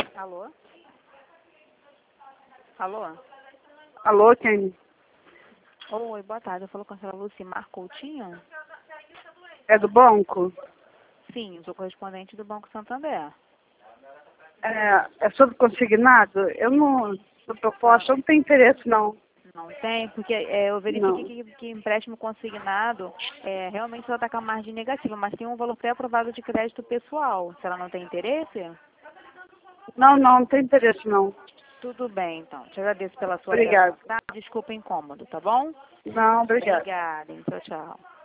Alô? Alô? Alô, quem? Oi, boa tarde. Eu falo com a senhora Lucimar Coutinho? É do banco? Sim, sou correspondente do Banco Santander. É sobre consignado? Eu não, sou proposta, eu não tenho interesse, não. Não tem, porque eu Não. verifiquei que empréstimo consignado realmente só está com a margem negativa, mas tem um valor pré-aprovado de crédito pessoal. Se ela não tem interesse? Não tenho interesse, não. Tudo bem, então. Te agradeço pela sua Obrigada. atenção, tá? Desculpa o incômodo, tá bom? Não, obrigada. Obrigada, hein? Tchau, tchau.